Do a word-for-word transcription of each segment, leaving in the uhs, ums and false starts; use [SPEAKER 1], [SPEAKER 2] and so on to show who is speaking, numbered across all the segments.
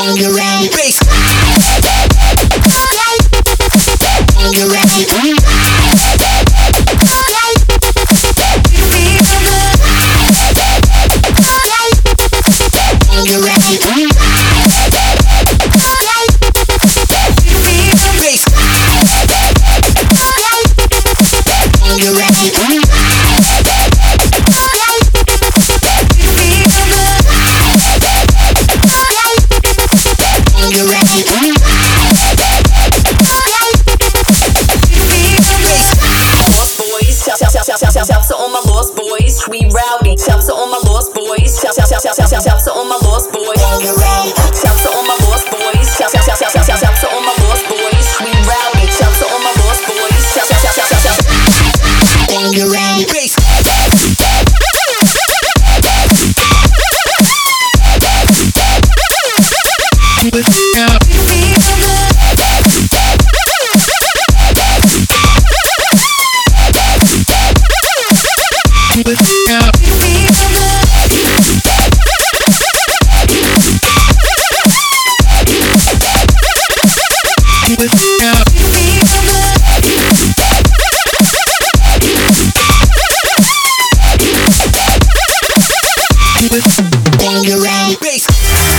[SPEAKER 1] Bangarang bass. Bangarang.
[SPEAKER 2] Shouts to all my lost boys, we rowdy. Shouts to all my lost boys. Shouts to all my lost boys. Shouts to all my lost boys. Shouts to all my lost boys, we rowdy. Shouts to all my lost boys.
[SPEAKER 1] Bangarang bass. Bangarang bass.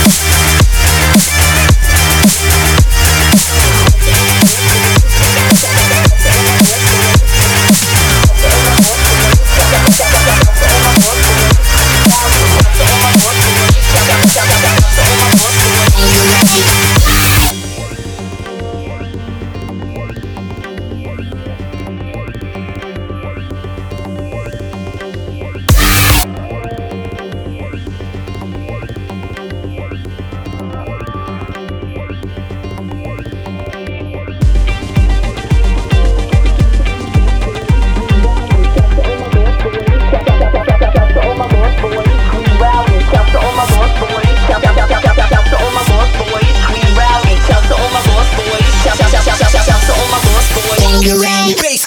[SPEAKER 1] Bangarang bass.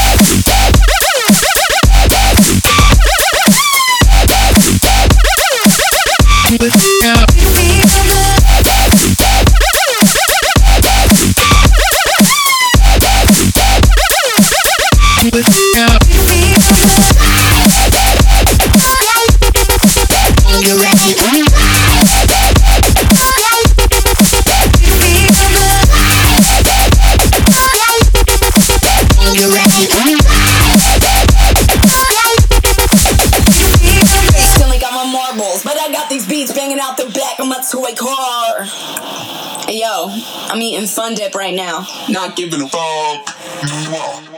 [SPEAKER 2] But I got these beats banging out the back of my toy car. Hey, yo, I'm eating Fun Dip right now.
[SPEAKER 3] Not giving a fuck.